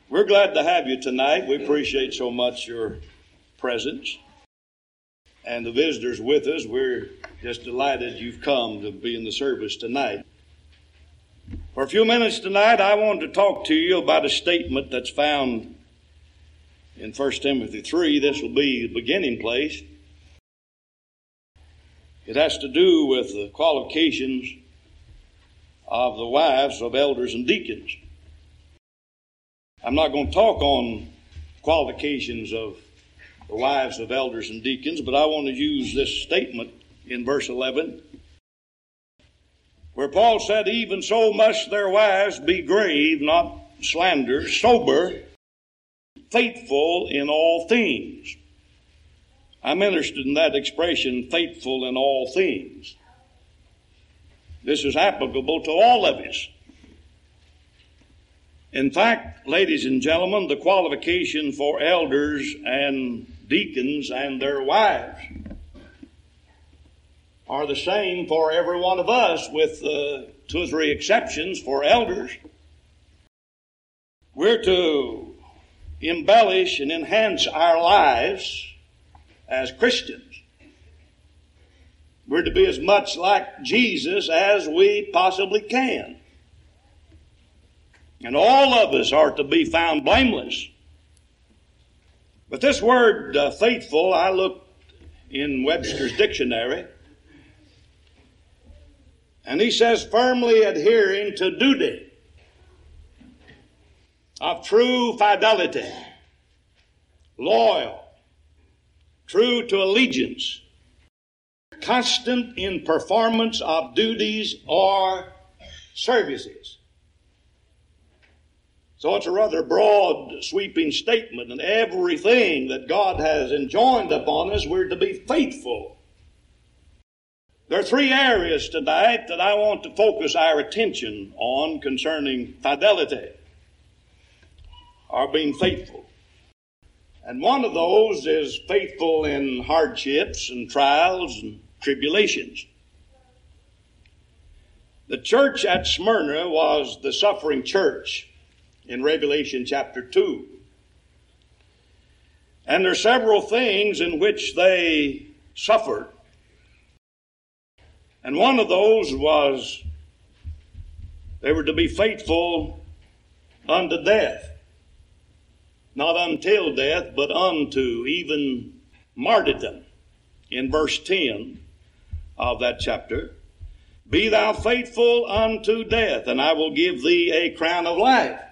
We're glad to have you tonight. We appreciate so much your presence and the visitors with us. We're just delighted you've come to be in the service tonight. For a few minutes tonight, I wanted to talk to you about a statement that's found in 1 Timothy 3. This will be the beginning place. It has to do with the qualifications of the wives of elders and deacons. I'm not going to talk on qualifications of the wives of elders and deacons, but I want to use this statement in verse 11, where Paul said, "Even so must their wives be grave, not slanderers, sober, faithful in all things." I'm interested in that expression, faithful in all things. This is applicable to all of us. In fact, ladies and gentlemen, the qualification for elders and deacons and their wives are the same for every one of us, with 2 or 3 exceptions. For elders, we're to embellish and enhance our lives as Christians. We're to be as much like Jesus as we possibly can. And all of us are to be found blameless. But this word faithful, I looked in Webster's dictionary, and he says firmly adhering to duty, of true fidelity, loyal, true to allegiance, constant in performance of duties or services. So it's a rather broad, sweeping statement, and everything that God has enjoined upon us, we're to be faithful. There are 3 areas tonight that I want to focus our attention on concerning fidelity, or being faithful. And one of those is faithful in hardships and trials and tribulations. The church at Smyrna was the suffering church in Revelation chapter 2. And there are several things in which they suffered. And one of those was they were to be faithful unto death. Not until death, but unto even martyrdom. In verse 10 of that chapter, "Be thou faithful unto death, and I will give thee a crown of life."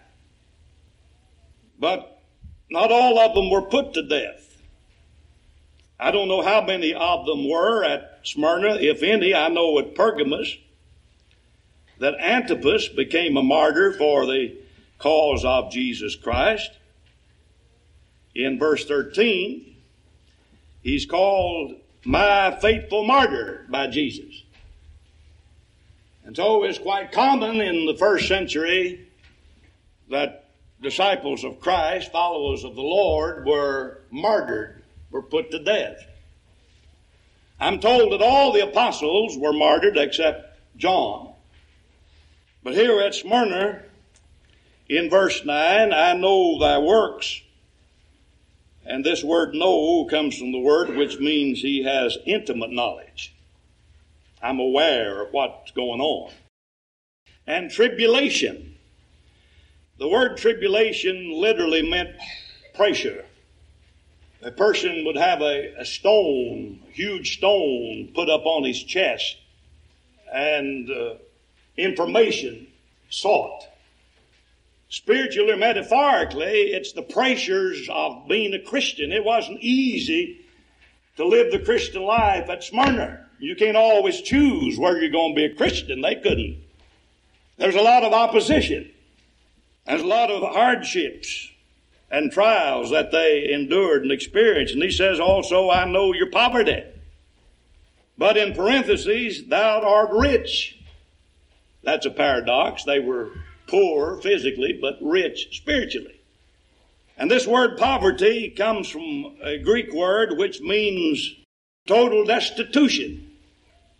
But not all of them were put to death. I don't know how many of them were at Smyrna, if any. I know at Pergamos that Antipas became a martyr for the cause of Jesus Christ. In verse 13, he's called my faithful martyr by Jesus. And so it's quite common in the first century that disciples of Christ, followers of the Lord, were martyred, were put to death. I'm told that all the apostles were martyred except John. But here at Smyrna, in verse 9, "I know thy works." And this word know comes from the word which means he has intimate knowledge. I'm aware of what's going on. And tribulation. The word tribulation literally meant pressure. A person would have a stone, a huge stone, put up on his chest, and information sought. Spiritually or metaphorically, it's the pressures of being a Christian. It wasn't easy to live the Christian life at Smyrna. You can't always choose where you're going to be a Christian. They couldn't. There's a lot of opposition. There's a lot of hardships and trials that they endured and experienced. And he says also, "I know your poverty." But in parentheses, "thou art rich." That's a paradox. They were poor physically, but rich spiritually. And this word poverty comes from a Greek word which means total destitution.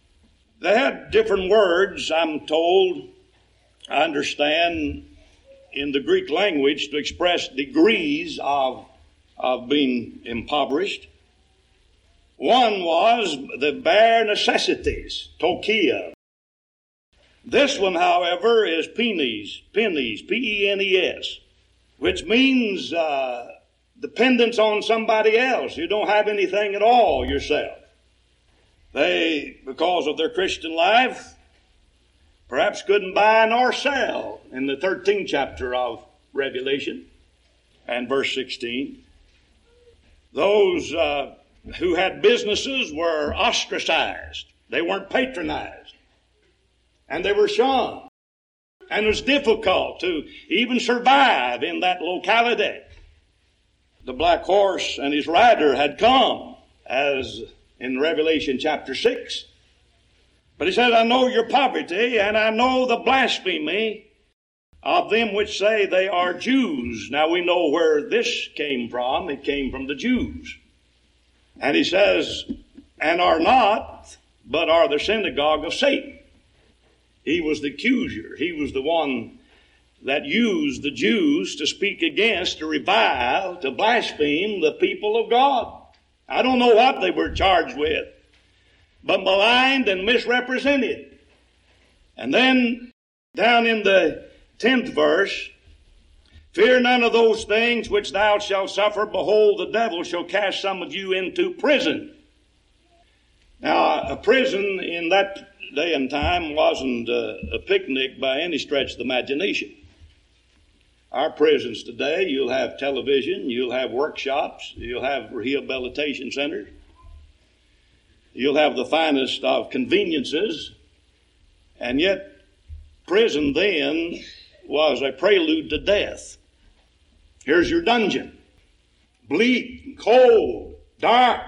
They had different words, I'm told, I understand, in the Greek language to express degrees of being impoverished. One was the bare necessities, tokia. This one, however, is penes, P-E-N-E-S, which means dependence on somebody else. You don't have anything at all yourself. They, because of their Christian life, perhaps couldn't buy nor sell in the 13th chapter of Revelation and verse 16. Those who had businesses were ostracized. They weren't patronized. And they were shunned. And it was difficult to even survive in that locality. The black horse and his rider had come, as in Revelation chapter 6. But he said, I know your poverty, and I know the blasphemy of them which say they are Jews. Now we know where this came from. It came from the Jews. And he says, and are not, but are the synagogue of Satan. He was the accuser. He was the one that used the Jews to speak against, to revile, to blaspheme the people of God. I don't know what they were charged with, but maligned and misrepresented. And then down in the 10th verse, fear none of those things which thou shalt suffer. Behold, the devil shall cast some of you into prison. Now, a prison in that day and time wasn't a picnic by any stretch of the imagination. Our prisons today, you'll have television, you'll have workshops, you'll have rehabilitation centers, you'll have the finest of conveniences, and yet prison then was a prelude to death. Here's your dungeon. Bleak, cold, dark.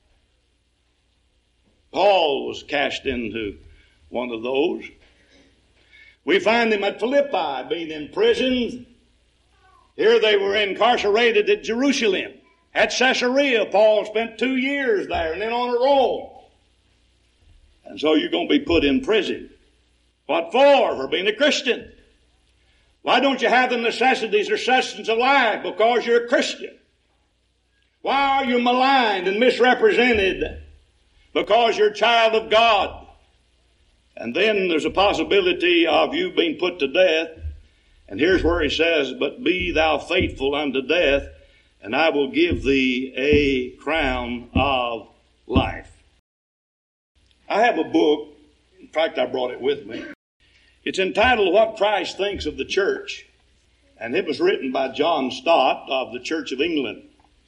Paul was cast into one of those. We find him at Philippi being imprisoned. Here they were incarcerated at Jerusalem. At Caesarea, Paul spent 2 years there and then on to Rome. And so you're going to be put in prison. What for? For being a Christian. Why don't you have the necessities or sustenance of life? Because you're a Christian. Why are you maligned and misrepresented? Because you're a child of God. And then there's a possibility of you being put to death. And here's where he says, but be thou faithful unto death, and I will give thee a crown of life. I have a book. In fact, I brought it with me. It's entitled What Christ Thinks of the Church. And it was written by John Stott of the Church of England.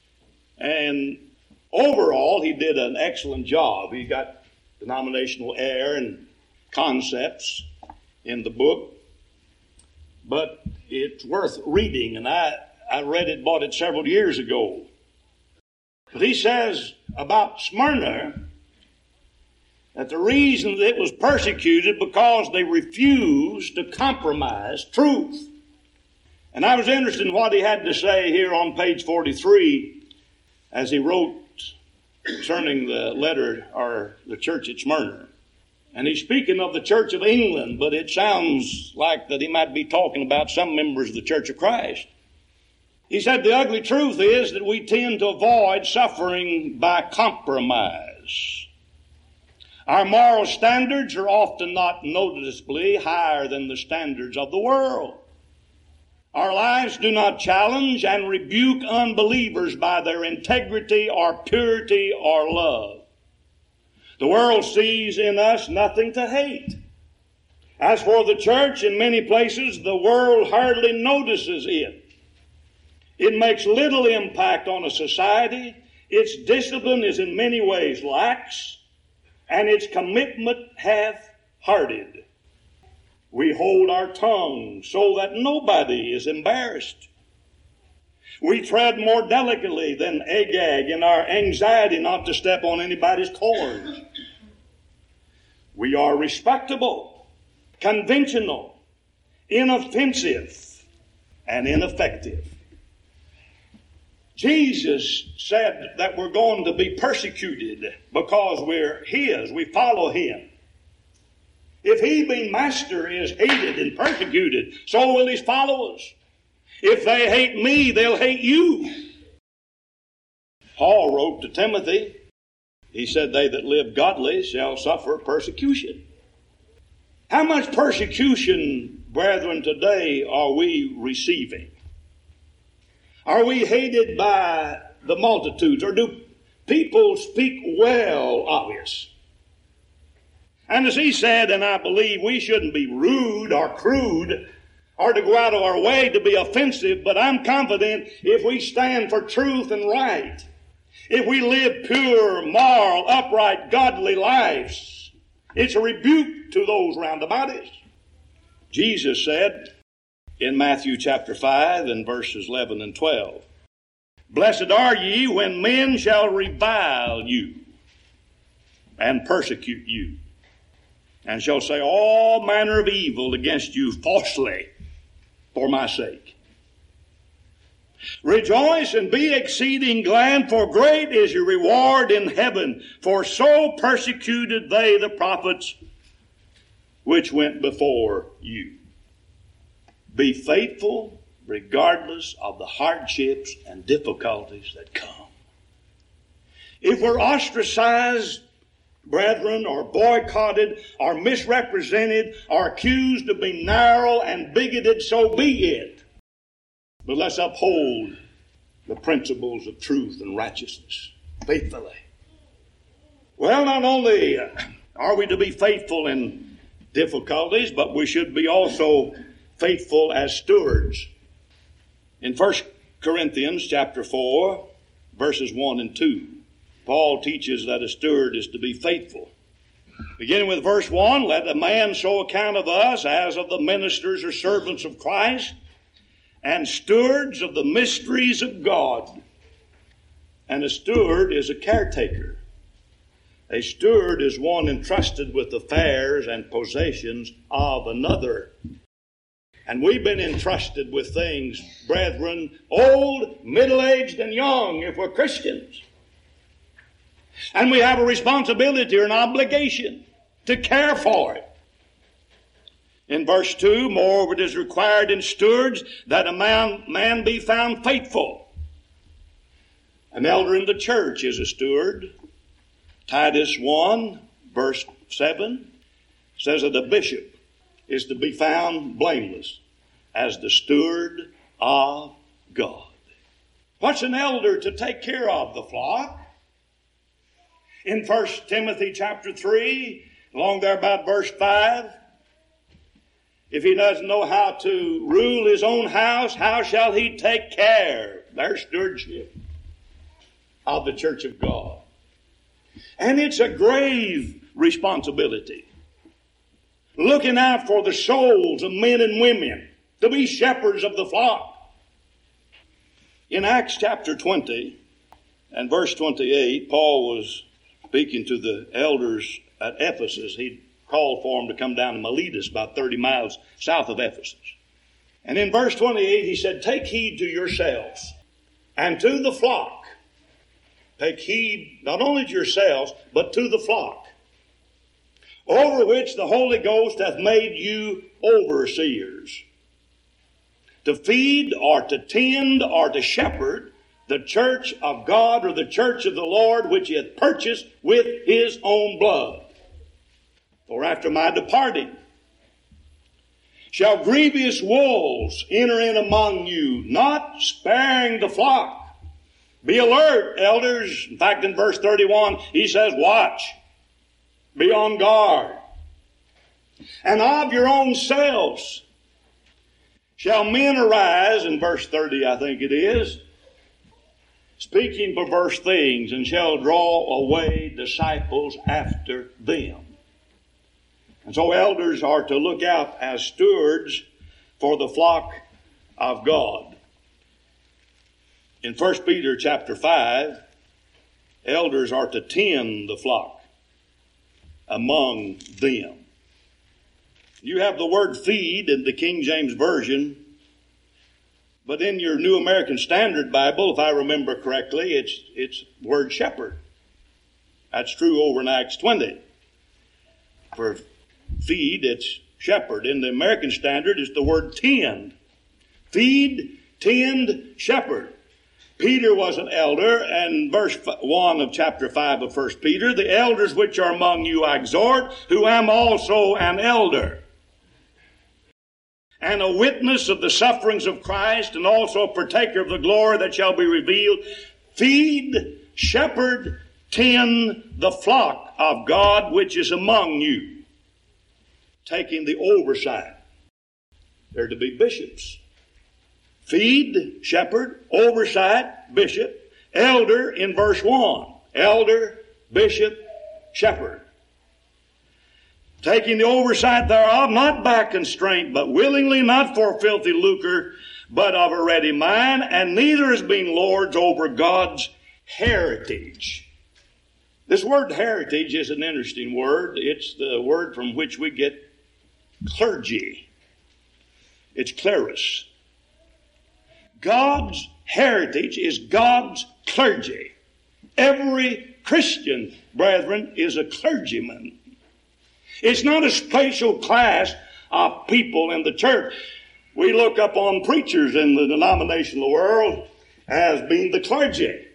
And overall, he did an excellent job. He got denominational air and concepts in the book. But it's worth reading, and I read it, bought it several years ago. But he says about Smyrna that the reason that it was persecuted because they refused to compromise truth. And I was interested in what he had to say here on page 43 as he wrote concerning the letter or the church at Smyrna. And he's speaking of the Church of England, but it sounds like that he might be talking about some members of the Church of Christ. He said, the ugly truth is that we tend to avoid suffering by compromise. Our moral standards are often not noticeably higher than the standards of the world. Our lives do not challenge and rebuke unbelievers by their integrity or purity or love. The world sees in us nothing to hate. As for the church, in many places, the world hardly notices it. It makes little impact on a society. Its discipline is in many ways lax, and its commitment half-hearted. We hold our tongue so that nobody is embarrassed. We tread more delicately than Agag in our anxiety not to step on anybody's corns. We are respectable, conventional, inoffensive, and ineffective. Jesus said that we're going to be persecuted because we're His. We follow Him. If He, being Master, is hated and persecuted, so will His followers. If they hate me, they'll hate you. Paul wrote to Timothy, he said, they that live godly shall suffer persecution. How much persecution, brethren, today are we receiving? Are we hated by the multitudes, or do people speak well of us? And as he said, and I believe, we shouldn't be rude or crude or to go out of our way to be offensive, but I'm confident if we stand for truth and right, if we live pure, moral, upright, godly lives, it's a rebuke to those round about us. Jesus said in Matthew chapter 5 and verses 11 and 12, blessed are ye when men shall revile you and persecute you, and shall say all manner of evil against you falsely for my sake. Rejoice and be exceeding glad, for great is your reward in heaven. For so persecuted they the prophets which went before you. Be faithful regardless of the hardships and difficulties that come. If we're ostracized, brethren, or boycotted, or misrepresented, or accused of being narrow and bigoted, so be it. But let's uphold the principles of truth and righteousness faithfully. Well, not only are we to be faithful in difficulties, but we should be also faithful as stewards. In 1 Corinthians chapter 4, verses 1 and 2, Paul teaches that a steward is to be faithful. Beginning with verse 1, let a man so account of us as of the ministers or servants of Christ, and stewards of the mysteries of God. And a steward is a caretaker. A steward is one entrusted with affairs and possessions of another. And we've been entrusted with things, brethren, old, middle-aged, and young, if we're Christians. And we have a responsibility or an obligation to care for it. In verse 2, moreover it is required in stewards that a man be found faithful. An elder in the church is a steward. Titus 1, verse 7, says that a bishop is to be found blameless as the steward of God. What's an elder to take care of? The flock. In 1 Timothy chapter 3, along there about verse 5, if he doesn't know how to rule his own house, how shall he take care? Their stewardship of the church of God. And it's a grave responsibility. Looking out for the souls of men and women, to be shepherds of the flock. In Acts chapter 20 and verse 28, Paul was speaking to the elders at Ephesus. He called for them to come down to Miletus, about 30 miles south of Ephesus. And in verse 28, he said, take heed to yourselves and to the flock. Take heed not only to yourselves, but to the flock, over which the Holy Ghost hath made you overseers, to feed or to tend or to shepherd the church of God, or the church of the Lord, which he hath purchased with his own blood. For after my departing shall grievous wolves enter in among you, not sparing the flock. Be alert, elders. In fact, in verse 31, he says, watch. Be on guard. And of your own selves shall men arise, in verse 30 I think it is, speaking perverse things, and shall draw away disciples after them. And so elders are to look out as stewards for the flock of God. In 1 Peter chapter 5, elders are to tend the flock among them. You have the word feed in the King James Version, but in your New American Standard Bible, if I remember correctly, it's word shepherd. That's true over in Acts 20. For feed, it's shepherd. In the American Standard, it's the word tend. Feed, tend, shepherd. Peter was an elder, and verse 1 of chapter 5 of 1 Peter, the elders which are among you I exhort, who am also an elder, and a witness of the sufferings of Christ, and also a partaker of the glory that shall be revealed. Feed, shepherd, tend the flock of God which is among you, taking the oversight. They're to be bishops. Feed, shepherd, oversight, bishop, elder in verse 1. Elder, bishop, shepherd. Taking the oversight thereof, not by constraint, but willingly, not for filthy lucre, but of a ready mind, and neither as being lords over God's heritage. This word heritage is an interesting word. It's the word from which we get clergy. It's clerus. God's heritage is God's clergy. Every Christian, brethren, is a clergyman. It's not a special class of people in the church. We look upon preachers in the denominational world as being the clergy,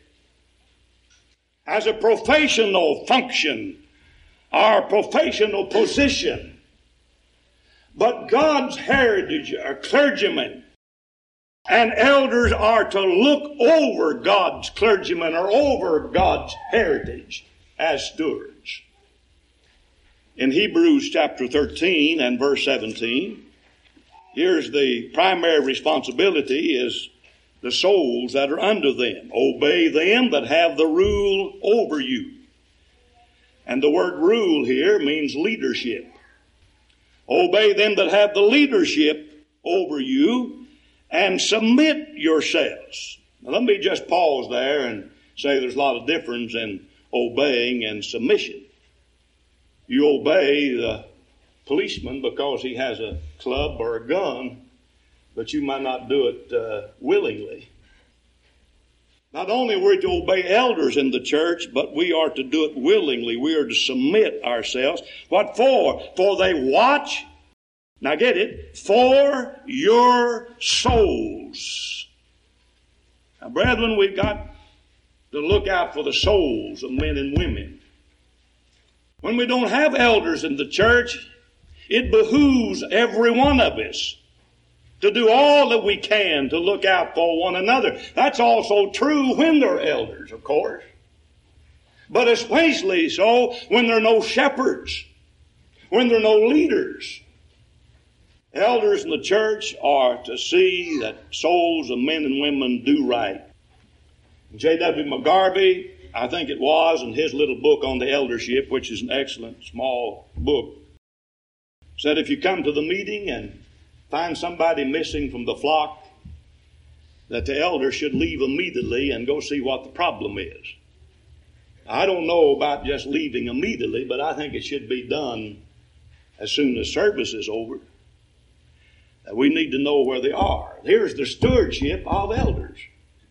as a professional function or professional position. But God's heritage are clergymen. And elders are to look over God's clergymen or over God's heritage as stewards. In Hebrews chapter 13 and verse 17, here's the primary responsibility is the souls that are under them. Obey them that have the rule over you. And the word rule here means leadership. Obey them that have the leadership over you, and submit yourselves. Now let me just pause there and say there's a lot of difference in obeying and submission. You obey the policeman because he has a club or a gun, but you might not do it willingly. Not only are we to obey elders in the church, but we are to do it willingly. We are to submit ourselves. What for? For they watch. Now get it, for your souls. Now, brethren, we've got to look out for the souls of men and women. When we don't have elders in the church, it behooves every one of us to do all that we can to look out for one another. That's also true when there are elders, of course. But especially so when there are no shepherds, when there are no leaders. Elders in the church are to see that souls of men and women do right. J.W. McGarvey, I think it was, in his little book on the eldership, which is an excellent small book, said if you come to the meeting and find somebody missing from the flock, that the elder should leave immediately and go see what the problem is. I don't know about just leaving immediately, but I think it should be done as soon as service is over. We need to know where they are. Here's the stewardship of elders.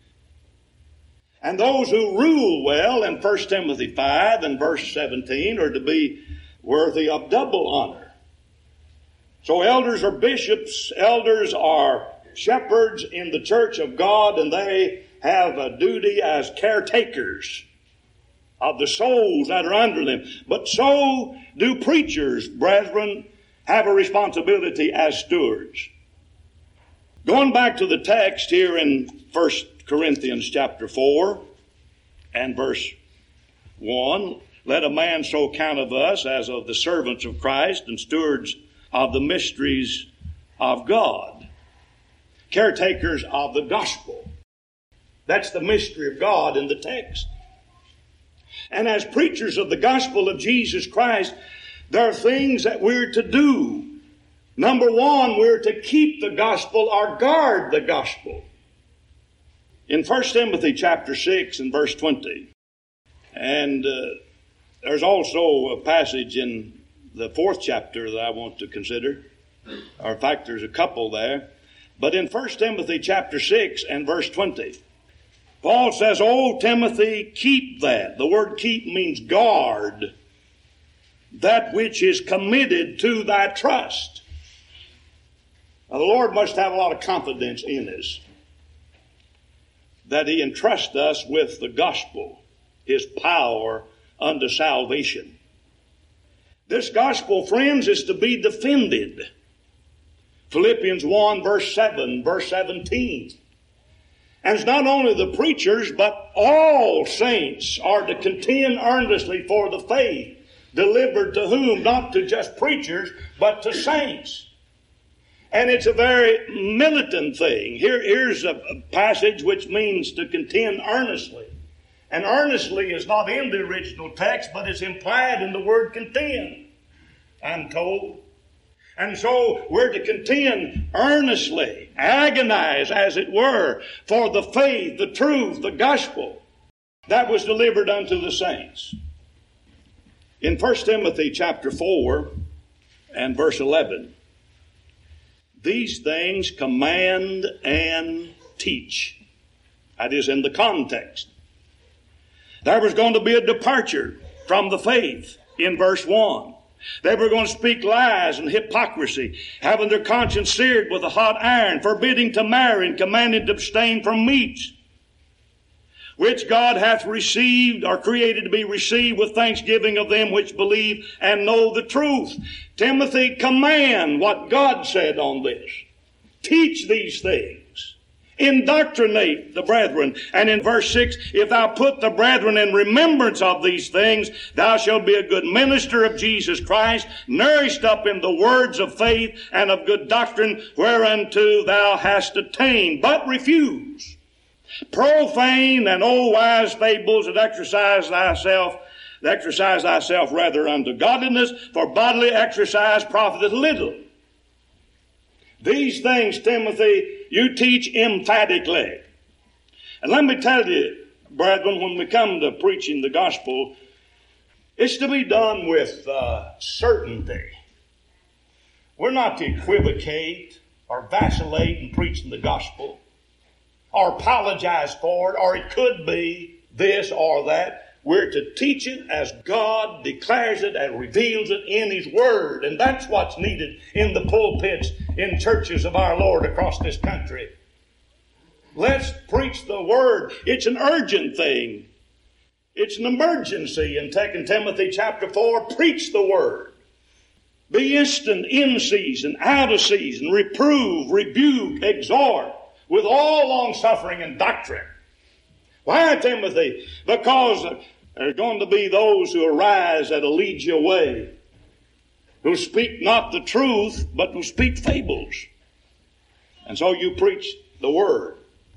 And those who rule well in 1 Timothy 5 and verse 17 are to be worthy of double honor. So elders are bishops, elders are shepherds in the church of God, and they have a duty as caretakers of the souls that are under them. But so do preachers, brethren, have a responsibility as stewards. Going back to the text here in 1 Corinthians chapter 4 and verse 1, let a man so count of us as of the servants of Christ and stewards of the mysteries of God, caretakers of the gospel. That's the mystery of God in the text. And as preachers of the gospel of Jesus Christ, there are things that we're to do. Number one, we're to keep the gospel or guard the gospel. In 1 Timothy chapter 6 and verse 20, and there's also a passage in the 4th chapter that I want to consider. Or in fact, there's a couple there. But in 1 Timothy chapter 6 and verse 20, Paul says, "O Timothy, keep that." The word keep means guard that which is committed to thy trust. Now, the Lord must have a lot of confidence in us. that he entrusts us with the gospel, his power unto salvation. This gospel, friends, is to be defended. Philippians 1, verse 7, verse 17. And it's not only the preachers, but all saints are to contend earnestly for the faith delivered to whom? Not to just preachers, but to saints. And it's a very militant thing. Here's a passage which means to contend earnestly. And earnestly is not in the original text, but it's implied in the word contend, I'm told. And so we're to contend earnestly, agonize, as it were, for the faith, the truth, the gospel that was delivered unto the saints. In 1 Timothy chapter 4 and verse 11, these things command and teach. That is in the context. There was going to be a departure from the faith in verse 1. They were going to speak lies and hypocrisy, having their conscience seared with a hot iron, forbidding to marry and commanding to abstain from meats, which God hath received or created to be received with thanksgiving of them which believe and know the truth. Timothy, command what God said on this. Teach these things. Indoctrinate the brethren. And in verse 6, if thou put the brethren in remembrance of these things, thou shalt be a good minister of Jesus Christ, nourished up in the words of faith and of good doctrine, whereunto thou hast attained. But refuse profane and old wise fables, and exercise thyself rather unto godliness, for bodily exercise profiteth little. These things, Timothy, you teach emphatically. And let me tell you, brethren, when we come to preaching the gospel, it's to be done with certainty. We're not to equivocate or vacillate in preaching the gospel, or apologize for it, or it could be this or that. We're to teach it as God declares it and reveals it in His Word. And that's what's needed in the pulpits in churches of our Lord across this country. Let's preach the Word. It's an urgent thing. It's an emergency. In 2 Timothy chapter 4, preach the Word. Be instant, in season, out of season. Reprove, rebuke, exhort with all long-suffering and doctrine. Why, Timothy? Because there's going to be those who arise that'll lead you away, who speak not the truth, but who speak fables. And so you preach the Word.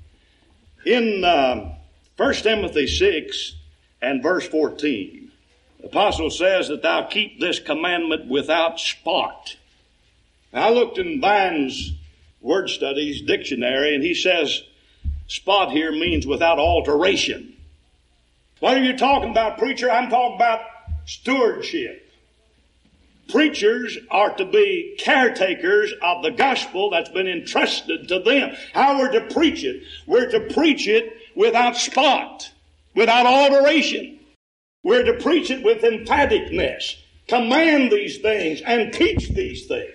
In 1 Timothy 6 and verse 14, the apostle says that thou keep this commandment without spot. Now, I looked in Vine's Word Studies dictionary, and he says spot here means without alteration. What are you talking about, preacher? I'm talking about stewardship. Preachers are to be caretakers of the gospel that's been entrusted to them. How we're to preach it? We're to preach it without spot, without alteration. We're to preach it with emphaticness. Command these things and teach these things.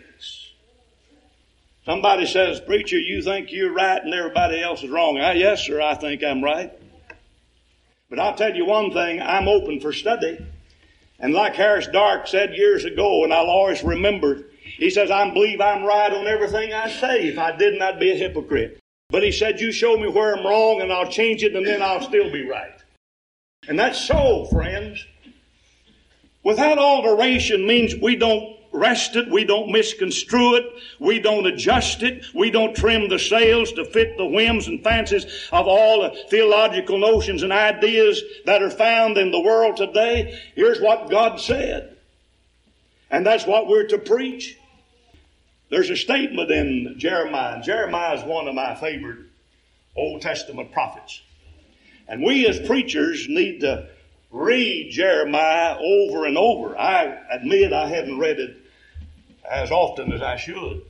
Somebody says, preacher, you think you're right and everybody else is wrong. Yes, sir, I think I'm right. But I'll tell you one thing, I'm open for study. And like Harris Dark said years ago, and I'll always remember, he says, I believe I'm right on everything I say. If I didn't, I'd be a hypocrite. But he said, you show me where I'm wrong and I'll change it and then I'll still be right. And that's so, friends. Without alteration means we don't wrest it, we don't misconstrue it, we don't adjust it, we don't trim the sails to fit the whims and fancies of all the theological notions and ideas that are found in the world today. Here's what God said. And that's what we're to preach. There's a statement in Jeremiah, and Jeremiah is one of my favorite Old Testament prophets. And we as preachers need to read Jeremiah over and over. I admit I haven't read it as often as I should.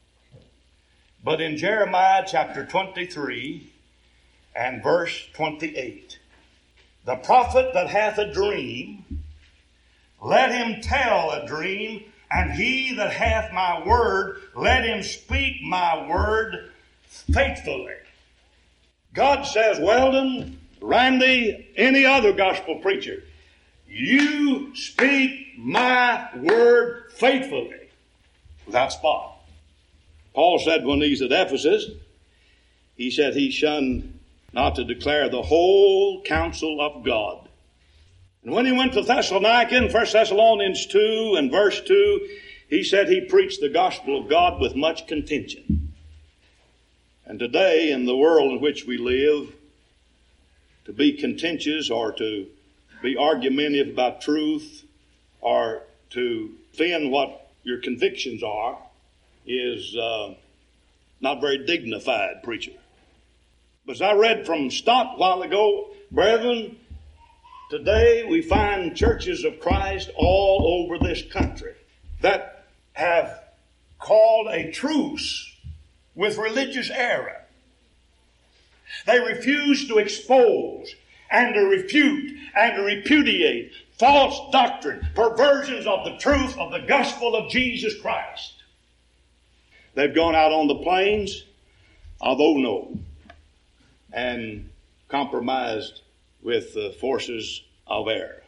But in Jeremiah chapter 23 and verse 28, the prophet that hath a dream, let him tell a dream, and he that hath my word, let him speak my word faithfully. God says, Weldon, Randy, any other gospel preacher, you speak my word faithfully, without spot. Paul said when he's at Ephesus, he said he shunned not to declare the whole counsel of God. And when he went to Thessalonica in 1 Thessalonians 2 and verse 2, he said he preached the gospel of God with much contention. And today, in the world in which we live, to be contentious or to be argumentative about truth or to defend what your convictions are is not very dignified, preacher. But as I read from Stott a while ago, brethren, today we find churches of Christ all over this country that have called a truce with religious error. They refuse to expose and to refute and to repudiate false doctrine, perversions of the truth of the gospel of Jesus Christ. They've gone out on the plains of Ono and compromised with the forces of error.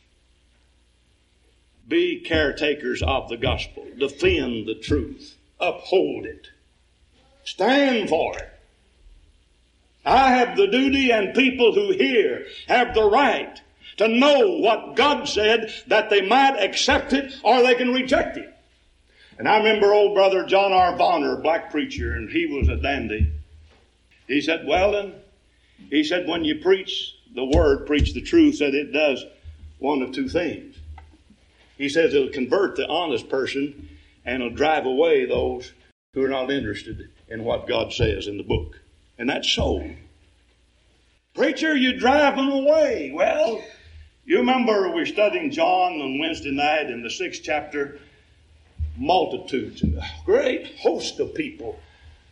Be caretakers of the gospel. Defend the truth. Uphold it. Stand for it. I have the duty, and people who hear have the right to know what God said, that they might accept it or they can reject it. And I remember old brother John R. Bonner, black preacher, and he was a dandy. He said, Weldon, he said, when you preach the word, preach the truth, said it does one of two things. He says it'll convert the honest person and it'll drive away those who are not interested in what God says in the book. And that's so. Preacher, you drive them away. Well, you remember we're studying John on Wednesday night in the 6th chapter. Multitudes and a great host of people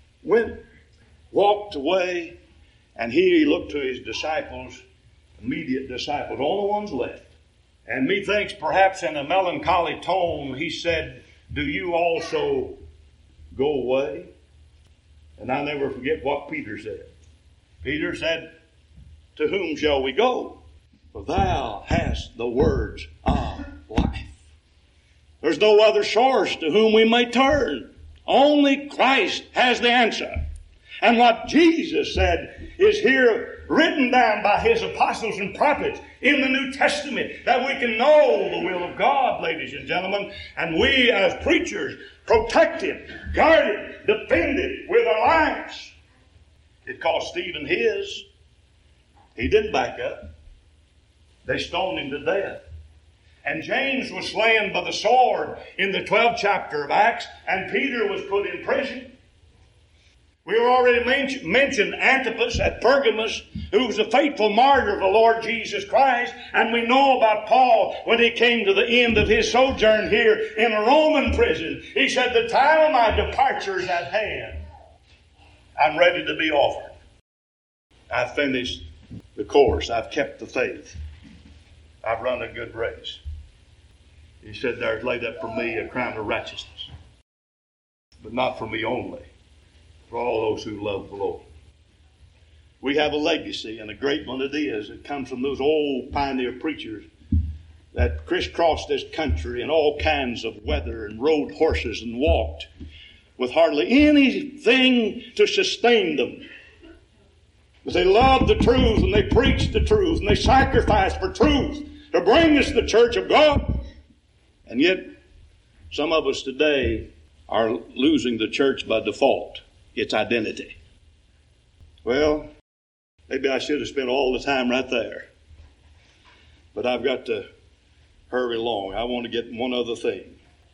walked away, and he looked to his disciples, immediate disciples, all the ones left. And methinks perhaps in a melancholy tone, he said, do you also go away? And I never forget what Peter said. Peter said, to whom shall we go? For thou hast the words of life. There's no other source to whom we may turn. Only Christ has the answer. And what Jesus said is here written down by his apostles and prophets in the New Testament, that we can know the will of God, ladies and gentlemen, and we as preachers protect it, guard it, defend it with our lives. It cost Stephen his. He didn't back up. They stoned him to death. And James was slain by the sword in the 12th chapter of Acts, and Peter was put in prison. We were already mentioned Antipas at Pergamos, who was a faithful martyr of the Lord Jesus Christ. And we know about Paul when he came to the end of his sojourn here in a Roman prison. He said, the time of my departure is at hand. I'm ready to be offered. I've finished the course. I've kept the faith. I've run a good race. He said, there's laid up for me a crown of righteousness. But not for me only, for all those who love the Lord. We have a legacy, and a great one it is. It comes from those old pioneer preachers that crisscrossed this country in all kinds of weather and rode horses and walked with hardly anything to sustain them. But they loved the truth, and they preached the truth, and they sacrificed for truth to bring us the church of God. And yet, some of us today are losing the church by default, its identity. Well, maybe I should have spent all the time right there. But I've got to hurry along. I want to get one other thing.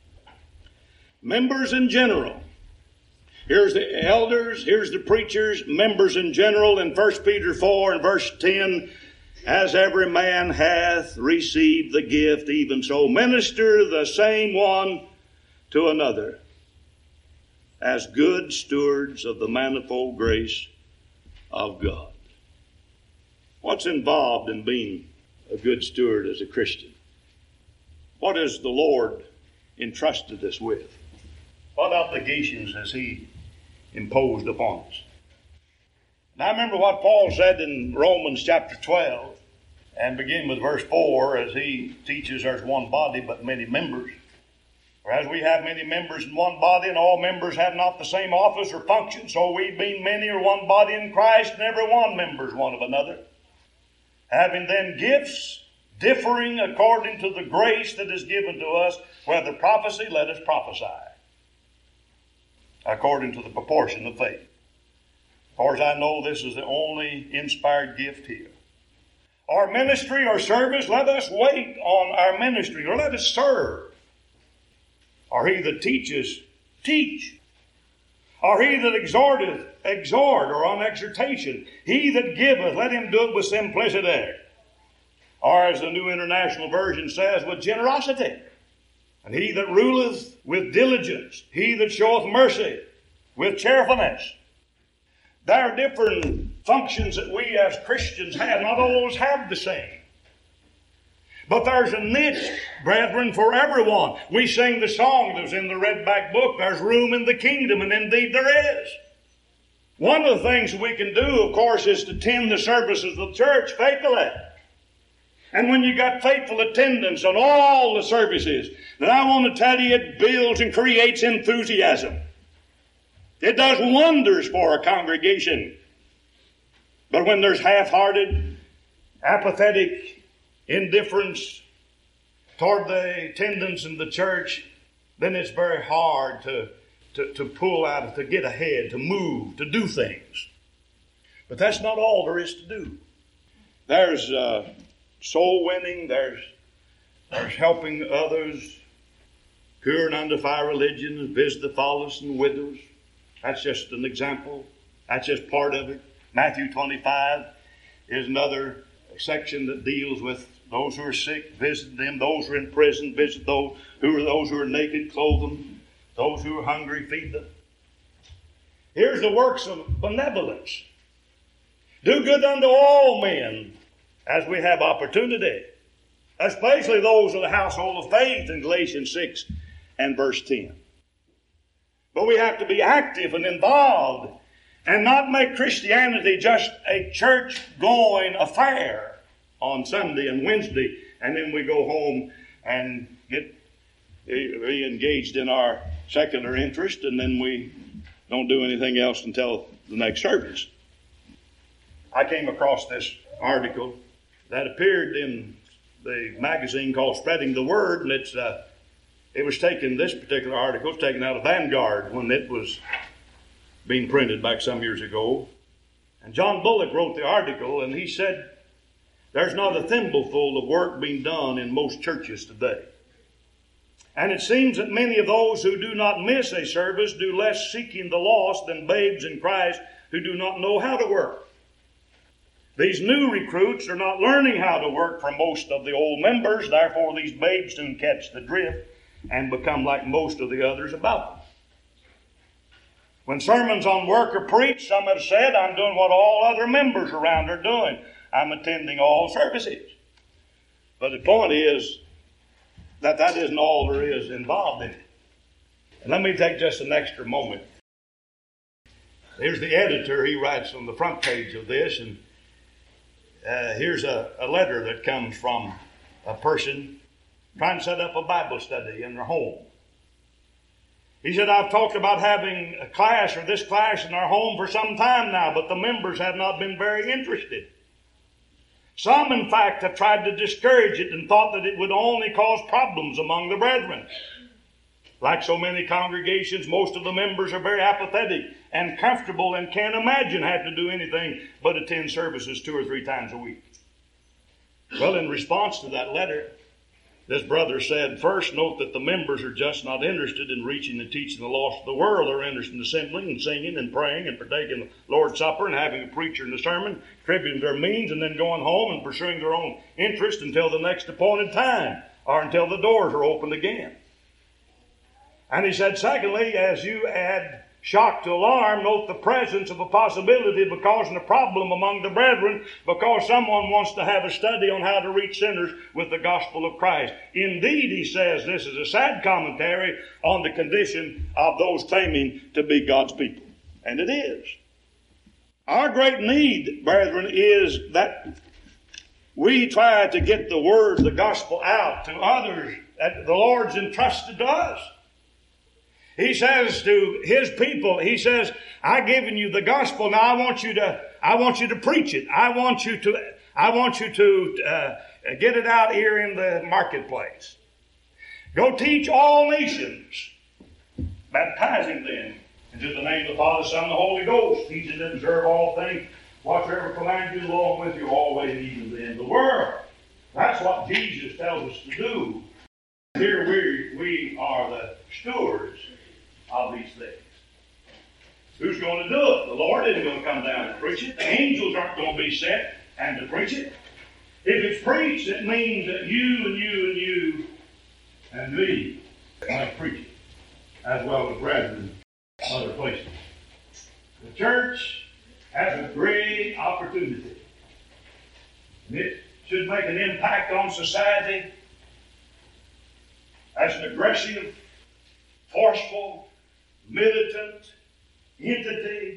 Members in general. Here's the elders, here's the preachers, members in general in 1 Peter 4 and verse 10. As every man hath received the gift, even so minister the same one to another, as good stewards of the manifold grace of God. What's involved in being a good steward as a Christian? What has the Lord entrusted us with? What obligations has He imposed upon us? And I remember what Paul said in Romans chapter 12, and begin with verse 4, as he teaches there's one body but many members. For as we have many members in one body, and all members have not the same office or function, so we, being many, are one body in Christ, and every one members one of another. Having then gifts differing according to the grace that is given to us, whether prophecy, let us prophesy, according to the proportion of faith. As far as I know, this is the only inspired gift here. Our ministry or service, let us wait on our ministry, or let us serve. Or he that teaches, teach. Or he that exhorteth, exhort, or on exhortation. He that giveth, let him do it with simplicity. Or as the New International Version says, with generosity. And he that ruleth with diligence. He that showeth mercy with cheerfulness. There are different functions that we as Christians have. Not always have the same. But there's a niche, brethren, for everyone. We sing the song that was in the Redback book, there's room in the kingdom, and indeed there is. One of the things we can do, of course, is to attend the services of the church faithfully. And when you got faithful attendance on all the services, then I want to tell you it builds and creates enthusiasm. It does wonders for a congregation. But when there's half-hearted, apathetic indifference toward the attendance in the church, then it's very hard to pull out, to get ahead, to move, to do things. But that's not all there is to do. There's soul winning, there's helping others, cure and undefile religion, visit the fatherless and widows. That's just an example. That's just part of it. Matthew 25 is another section that deals with those who are sick, visit them. Those who are in prison, visit those who are naked, clothe them. Those who are hungry, feed them. Here's the works of benevolence. Do good unto all men as we have opportunity, especially those of the household of faith in Galatians 6 and verse 10. But we have to be active and involved and not make Christianity just a church-going affair on Sunday and Wednesday, and then we go home and get re-engaged in our secular interest, and then we don't do anything else until the next service. I came across this article that appeared in the magazine called Spreading the Word, and it was taken, this particular article was taken out of Vanguard when it was being printed back some years ago. And John Bullock wrote the article, and he said, there's not a thimbleful of work being done in most churches today. And it seems that many of those who do not miss a service do less seeking the lost than babes in Christ who do not know how to work. These new recruits are not learning how to work from most of the old members, therefore these babes soon catch the drift and become like most of the others about them. When sermons on work are preached, some have said, I'm doing what all other members around are doing. I'm attending all services. But the point is that isn't all there is involved in it. And let me take just an extra moment. Here's the editor. He writes on the front page of this, and here's a letter that comes from a person trying to set up a Bible study in their home. He said, I've talked about having a class or this class in our home for some time now, but the members have not been very interested. Some, in fact, have tried to discourage it and thought that it would only cause problems among the brethren. Like so many congregations, most of the members are very apathetic and comfortable and can't imagine having to do anything but attend services 2 or 3 times a week. Well, in response to that letter, this brother said, first, note that the members are just not interested in reaching and teaching the lost of the world. They're interested in assembling and singing and praying and partaking the Lord's Supper and having a preacher and a sermon, contributing their means, and then going home and pursuing their own interest until the next appointed time or until the doors are opened again. And he said, secondly, as you add shock to alarm, note the presence of a possibility of causing a problem among the brethren because someone wants to have a study on how to reach sinners with the gospel of Christ. Indeed, he says, this is a sad commentary on the condition of those claiming to be God's people. And it is. Our great need, brethren, is that we try to get the word, the gospel out to others that the Lord's entrusted to us. He says to his people, he says, I've given you the gospel. Now I want you to preach it. I want you to get it out here in the marketplace. Go teach all nations, baptizing them into the name of the Father, Son, and the Holy Ghost, teaching them to observe all things, whatsoever command you, along with you always, even to the end of the world. That's what Jesus tells us to do. Here we are the stewards of these things. Who's going to do it? The Lord isn't going to come down and preach it. The angels aren't going to be sent and to preach it. If it's preached, it means that you and you and you and me might preach it, as well as brethren in other places. The church has a great opportunity. And it should make an impact on society as an aggressive, forceful, militant entity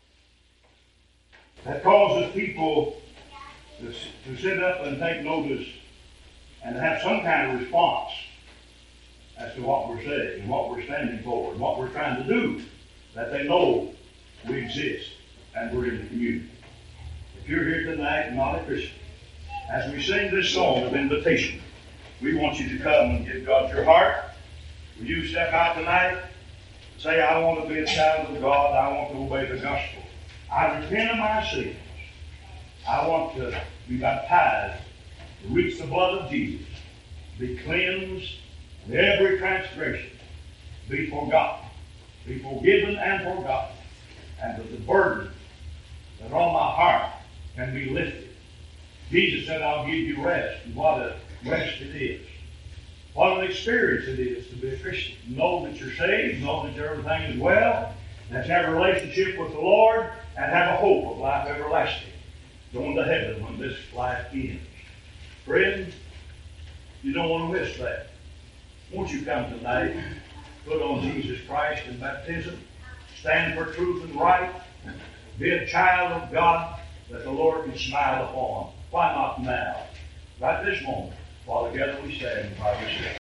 that causes people to sit up and take notice and have some kind of response as to what we're saying and what we're standing for and what we're trying to do, that they know we exist and we're in the community. If you're here tonight and not a Christian, as we sing this song of invitation, we want you to come and give God your heart. Will you step out tonight and say, I want to be a child of God. I want to obey the gospel. I repent of my sins. I want to be baptized to reach the blood of Jesus, be cleansed of every transgression, be forgotten, be forgiven and forgotten, and that the burden that on my heart can be lifted. Jesus said, I'll give you rest. And what a rest it is. What an experience it is to be a Christian. Know that you're saved, know that everything is well, and to have a relationship with the Lord, and have a hope of life everlasting, going to heaven when this life ends. Friend, you don't want to miss that. Won't you come tonight, put on Jesus Christ in baptism, stand for truth and right, be a child of God that the Lord can smile upon. Why not now? Right this moment, while together we stand by the Spirit.